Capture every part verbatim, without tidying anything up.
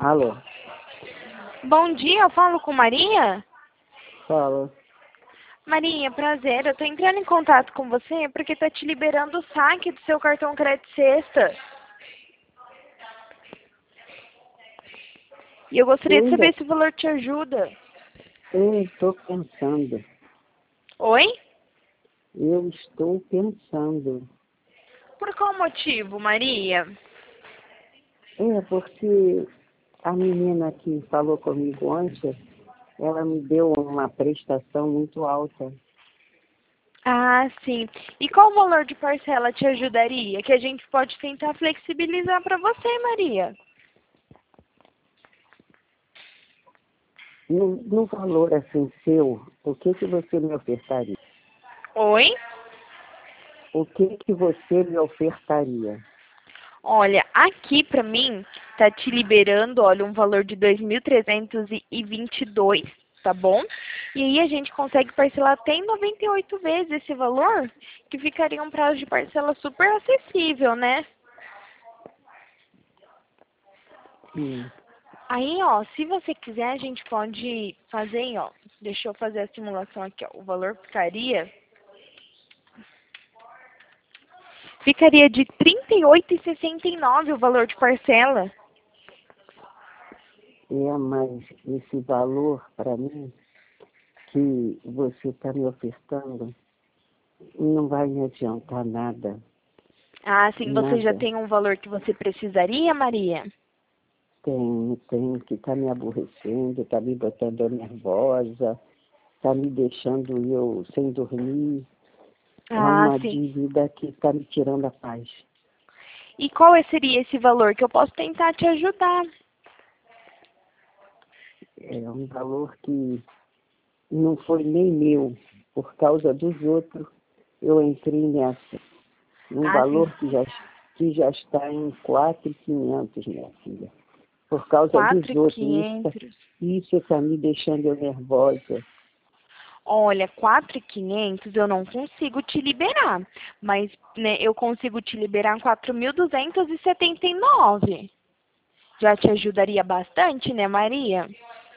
Alô? Bom dia, eu falo com Maria? Fala. Maria, prazer. Eu tô entrando em contato com você porque tá te liberando o saque do seu cartão crédito sexta. E eu gostaria Eu de ainda saber se o valor te ajuda. eu estou pensando. Oi? Eu estou pensando. Por qual motivo, Maria? É porque a menina que falou comigo ontem, ela me deu uma prestação muito alta. Ah, sim. E qual valor de parcela te ajudaria? Que a gente pode tentar flexibilizar para você, Maria. No, no valor assim seu, o que que você me ofertaria? Oi? O que que você me ofertaria? Olha, aqui pra mim tá te liberando, olha, um valor de dois mil trezentos e vinte e dois, tá bom? E aí a gente consegue parcelar até em noventa e oito vezes esse valor, que ficaria um prazo de parcela super acessível, né? Hum. Aí, ó, se você quiser, a gente pode fazer, ó, deixa eu fazer a simulação aqui, ó, o valor ficaria ficaria de trinta e oito reais e sessenta e nove centavos o valor de parcela. É, mas esse valor para mim que você está me ofertando não vai me adiantar nada. Ah, sim, você já Nada. tem um valor que você precisaria, Maria? Tem, tem, que está me aborrecendo, está me botando nervosa, está me deixando eu sem dormir. É Ah, uma sim. dívida que está me tirando a paz. E qual seria esse valor que eu posso tentar te ajudar? É um valor que não foi nem meu, por causa dos outros, eu entrei nessa. Um Ah, sim, valor que já, que já está em quatro mil e quinhentos, minha filha. Por causa dos quatro mil e outros. Isso está quinhentos. isso tá me deixando eu nervosa. Olha, quatro mil e quinhentos eu não consigo te liberar, mas né, eu consigo te liberar quatro mil duzentos e setenta e nove. Já te ajudaria bastante, né, Maria?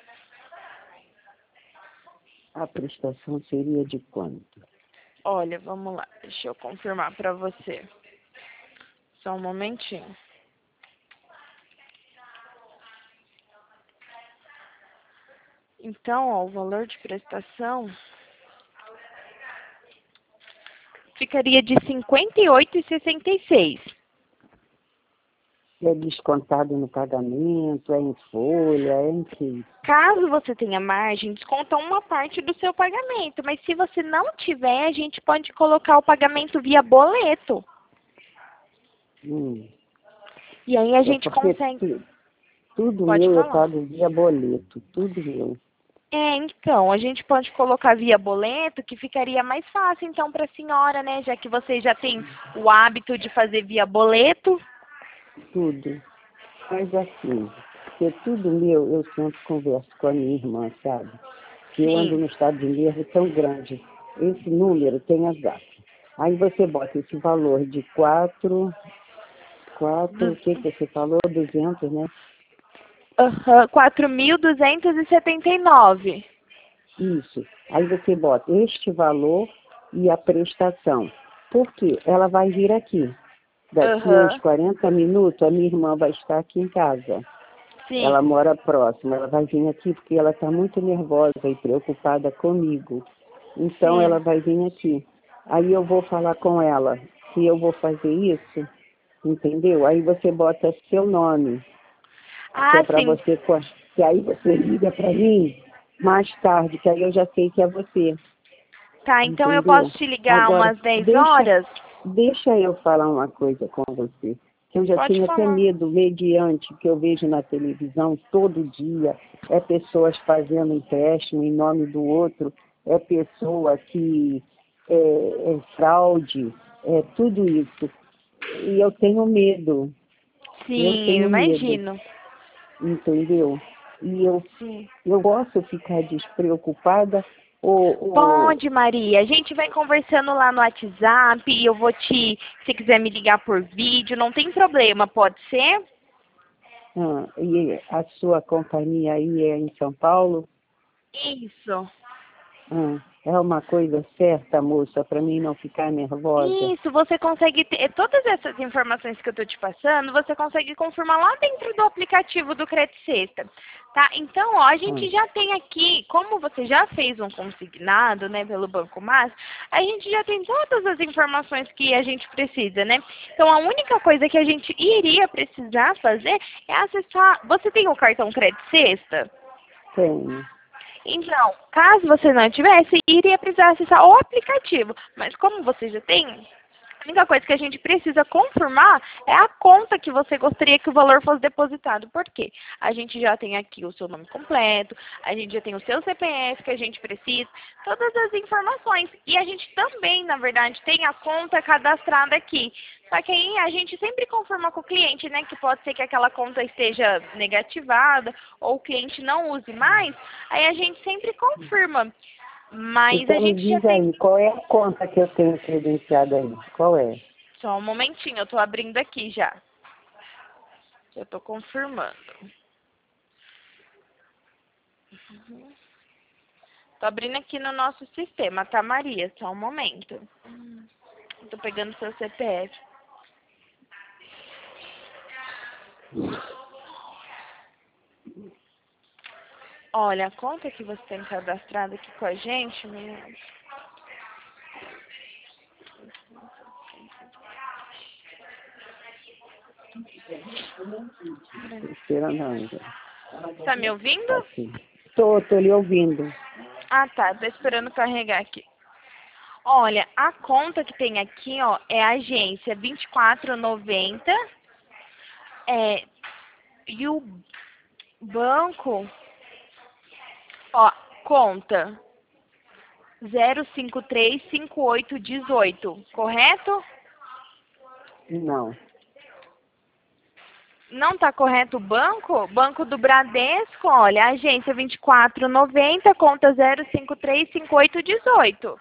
A prestação seria de quanto? Olha, vamos lá, deixa eu confirmar para você. Só um momentinho. Então, ó, o valor de prestação ficaria de cinquenta e oito reais e sessenta e seis. É descontado no pagamento, é em folha, é em que? Caso você tenha margem, desconta uma parte do seu pagamento, mas se você não tiver, a gente pode colocar o pagamento via boleto. Hum. E aí a É gente porque consegue. tu- tudo Pode meu eu falar. pago via boleto, tudo meu. É, então, a gente pode colocar via boleto, que ficaria mais fácil então para a senhora, né? Já que você já tem o hábito de fazer via boleto. Tudo. Mas assim, porque tudo meu eu sempre converso com a minha irmã, sabe? Que eu ando Sim. no estado de nervo tão grande. Esse número tem azar. Aí você bota esse valor de quatro, quatro, o Dos, que que você falou? Duzentos, né? aham, quatro mil duzentos e setenta e nove. Isso. Aí você bota este valor e a prestação. Por quê? Ela vai vir aqui. Daqui uns Aham. quarenta minutos, a minha irmã vai estar aqui em casa. Ela Sim. mora próxima. Ela vai vir aqui porque ela está muito nervosa e preocupada comigo. Então, ela Sim. vai vir aqui. Aí eu vou falar com ela se eu vou fazer isso, entendeu? Aí você bota seu nome, que é Ah, para sim. você, co- que aí você liga para mim mais tarde, que aí eu já sei que é você. Tá, então eu Entendeu? posso te ligar Agora, umas dez deixa, horas? deixa eu falar uma coisa com você. Que eu já Pode tenho até falar. medo, mediante que eu vejo na televisão todo dia, é pessoas fazendo empréstimo em nome do outro, é pessoa que é, é fraude, é tudo isso. E eu tenho medo, eu Sim, eu tenho medo, imagino. entendeu? E eu, Sim. eu posso ficar despreocupada ou, ou Pode, Maria. A gente vai conversando lá no WhatsApp e eu vou te, se quiser me ligar por vídeo, não tem problema, pode ser? Ah, e a sua companhia aí é em São Paulo? Isso. Ah, é uma coisa certa, moça, para mim não ficar nervosa. Isso, você consegue ter todas essas informações que eu estou te passando, você consegue confirmar lá dentro do aplicativo do Credit Sexta, tá? Então, ó, a gente Ah, já tem aqui, como você já fez um consignado, né, pelo Banco Master, a gente já tem todas as informações que a gente precisa, né? Então, a única coisa que a gente iria precisar fazer é acessar. Você tem o cartão Credit Sexta? tenho. Então, caso você não tivesse, iria precisar acessar o aplicativo. Mas como você já tem, a única coisa que a gente precisa confirmar é a conta que você gostaria que o valor fosse depositado. Por quê? A gente já tem aqui o seu nome completo, a gente já tem o seu C P F que a gente precisa, todas as informações. E a gente também, na verdade, tem a conta cadastrada aqui. Só que aí a gente sempre confirma com o cliente, né, que pode ser que aquela conta esteja negativada ou o cliente não use mais, aí a gente sempre confirma. Mas a Então me gente já diz tem. aí, qual é a conta que eu tenho credenciada aí? Qual é? Só um momentinho, eu estou abrindo aqui já. Eu estou confirmando. Estou abrindo aqui no nosso sistema, tá, Maria? Só um momento. Estou pegando seu C P F. Olha, a conta que você tem cadastrada aqui com a gente, menina. Esperando ainda. Tá me ouvindo? Aqui. Tô, tô lhe ouvindo. Ah, tá. Tô esperando carregar aqui. Olha, a conta que tem aqui, ó, é a agência vinte e quatro noventa. É, e o banco, ó, conta zero cinco três cinco oito um oito, correto? Não. Não tá correto o banco? Banco do Bradesco, olha, agência vinte e quatro noventa, conta zero cinco três cinco oito um oito.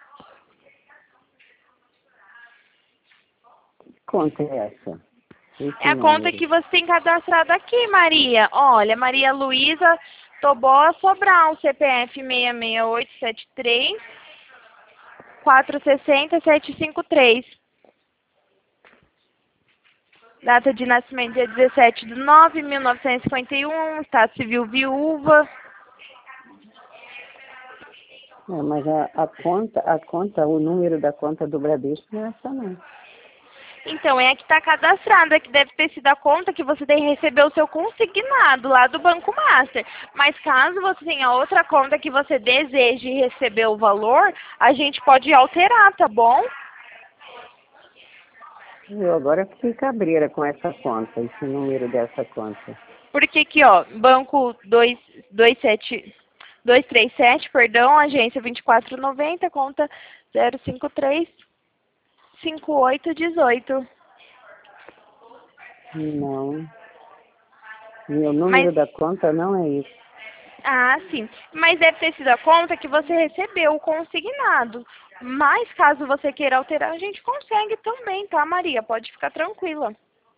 Que conta é essa? Esse É a conta número. que você tem cadastrado aqui, Maria. Olha, Maria Luísa Tobó Sobral, C P F seis seis oito sete três quatro seis zero sete cinco três. Data de nascimento dia dezessete de nove de mil novecentos e cinquenta e um, estado civil viúva. É, mas a, a conta, a conta, o número da conta do Bradesco não é essa não. Então, é a que está cadastrada, que deve ter sido a conta que você tem recebeu o seu consignado lá do Banco Master. Mas caso você tenha outra conta que você deseje receber o valor, a gente pode alterar, tá bom? Eu agora fiquei cabreira com essa conta, esse número dessa conta. Porque aqui, ó, banco dois dois sete dois três sete, perdão, agência vinte e quatro noventa, conta zero cinco três cinco oito um oito. Não. Meu Mas, número da conta não é isso. ah, sim. Mas deve ter sido a conta que você recebeu o consignado. Mas caso você queira alterar, a gente consegue também, tá, Maria? Pode ficar tranquila.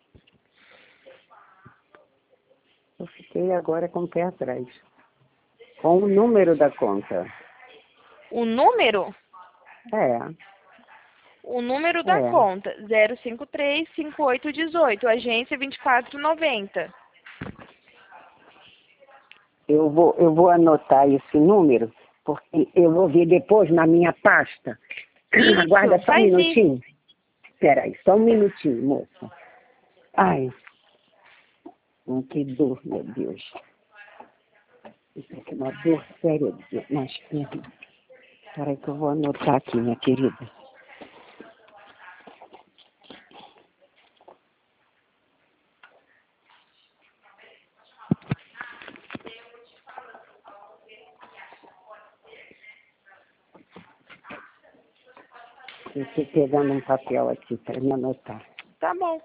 Eu fiquei agora com o pé atrás. Com o número da conta. O número? É, O número da é. conta, zero cinco três cinco oito um oito, agência vinte e quatro noventa. Eu vou, eu vou anotar esse número, porque eu vou ver depois na minha pasta. Isso, Aguarda só um faz isso. minutinho. Espera aí, só um minutinho, moça. Ai, hum, que dor, meu Deus. Isso aqui é uma dor séria nas pernas. Espera aí que eu vou anotar aqui, minha querida. Eu estou pegando um papel aqui para me anotar. Tá bom.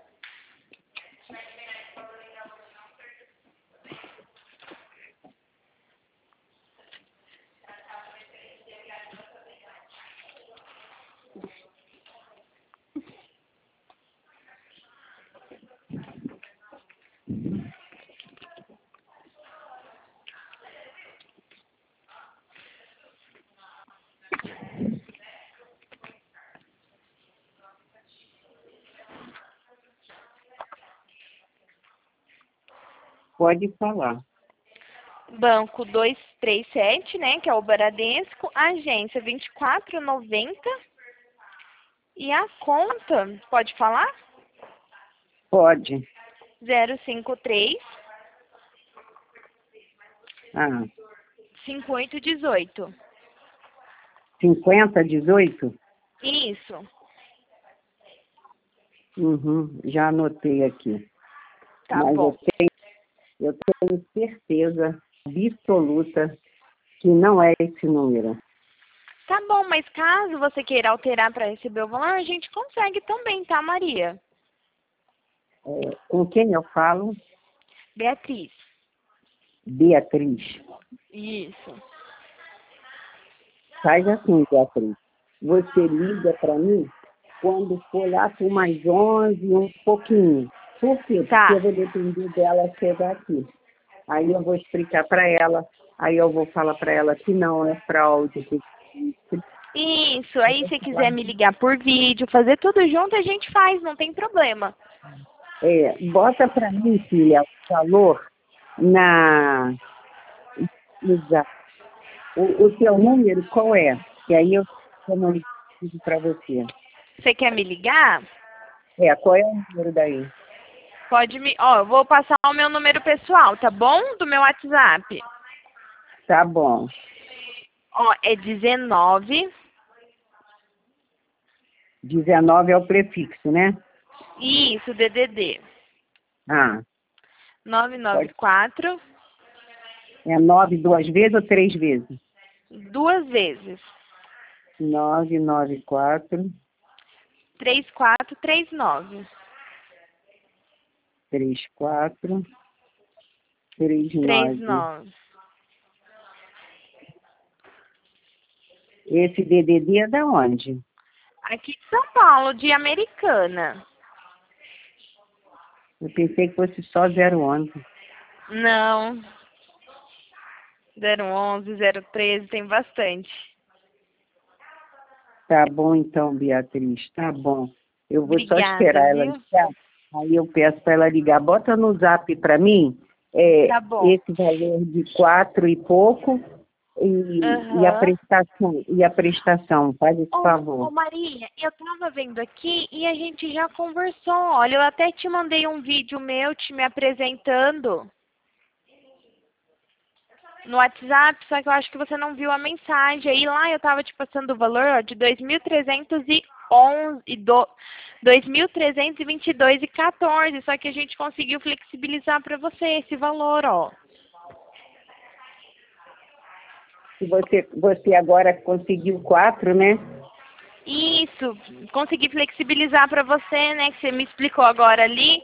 Pode falar. Banco duzentos e trinta e sete, né, que é o Bradesco, agência vinte e quatro noventa. E a conta, pode falar? Pode. zero cinco três, Ah, cinquenta e oito dezoito. cinquenta, dezoito? Isso. Uhum, já anotei aqui. Tá Mas bom. eu tenho, eu tenho certeza absoluta que não é esse número. Tá bom, mas caso você queira alterar para receber o valor, a gente consegue também, tá, Maria? É, com quem eu falo? Beatriz. Beatriz. Isso. Faz assim, Beatriz. Você liga para mim quando for lá por mais onze, um pouquinho. Por quê? Tá. Porque eu vou depender dela chegar aqui. Aí eu vou explicar para ela, aí eu vou falar para ela que não é fraude. Que... Isso, aí se quiser me ligar por vídeo, fazer tudo junto, a gente faz, não tem problema. É, bota para mim, filha, o valor na... Exato. O, o teu número qual é? E aí eu não digo para você. Você quer me ligar? É, qual é o número daí? Pode me... Ó, eu vou passar o meu número pessoal, tá bom? Do meu WhatsApp. Tá bom. Ó, é dezenove... dezenove é o prefixo, né? Isso, D D D. Ah, nove nove pode. quatro, É nove duas vezes ou três vezes? duas vezes. Nove, nove, quatro, três quatro três nove. três, quatro, três, três nove. nove. Esse D D D é da onde? Aqui de São Paulo, de Americana. Eu pensei que fosse só zero onze. Não. zero onze, zero treze, tem bastante. Tá bom então, Beatriz, tá bom. Eu vou só Obrigada, esperar ela viu? ligar. Aí eu peço para ela ligar. Bota no zap para mim é, Tá bom. esse valor de quatro e pouco e, e a Aham. prestação. E a prestação, faz esse Ô, favor. ô, Maria, eu tava vendo aqui e a gente já conversou. Olha, eu até te mandei um vídeo meu te me apresentando no WhatsApp, só que eu acho que você não viu a mensagem. Aí lá eu tava te passando o valor, ó, de dois mil trezentos e onze e do dois mil trezentos e vinte e dois e quatorze, só que a gente conseguiu flexibilizar para você esse valor, ó. Se você, você agora conseguiu quatro, né? Isso, consegui flexibilizar para você, né, que você me explicou agora ali.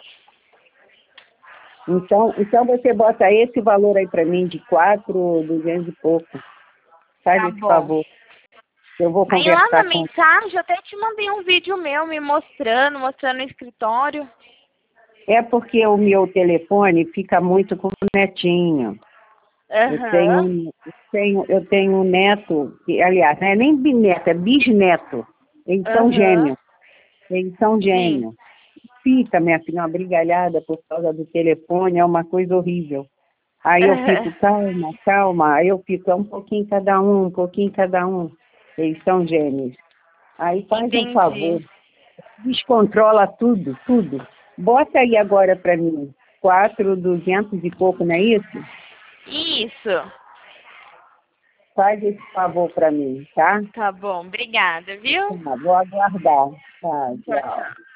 Então, então você bota esse valor aí para mim de quatro, duzentos e pouco. Faz Tá esse bom. favor. Eu vou Aí lá na conversar com... mensagem eu até te mandei um vídeo meu me mostrando, mostrando o escritório. É porque o meu telefone fica muito com o netinho. Eu tenho, Aham. eu tenho, eu tenho um neto, que, aliás, não é nem bisneto, é bisneto. Eles são Aham. gêmeos. Eles são Sim. gêmeos. Fica, minha filha, uma brigalhada por causa do telefone, é uma coisa horrível. Aí eu fico, calma, calma. Aí eu fico, é um pouquinho cada um, um pouquinho cada um. Eles são gêmeos. Aí faz um favor, Entendi. descontrola tudo, tudo. Bota aí agora para mim, quatro, duzentos e pouco, não é isso? Isso. Faz esse favor para mim, tá? Tá bom, obrigada, viu? Tá, vou aguardar. Tá, Tchau, tchau. tchau.